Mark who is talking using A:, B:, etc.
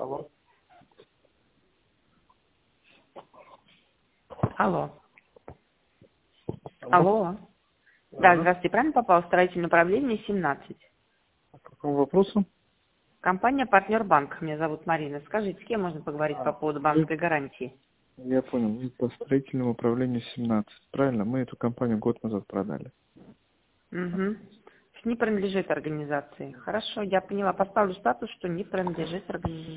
A: Алло.
B: Алло. Алло. Да, здравствуйте, правильно попал в строительное управление 17?
A: По какому вопросу?
B: Компания «Партнер Банк». Меня зовут Марина. Скажите, с кем можно поговорить по поводу банковской гарантии?
A: Я понял. Вы по строительному управлению 17. Правильно? Мы эту компанию год назад продали.
B: Угу. Не принадлежит организации. Хорошо, я поняла. Поставлю статус, что не принадлежит организации.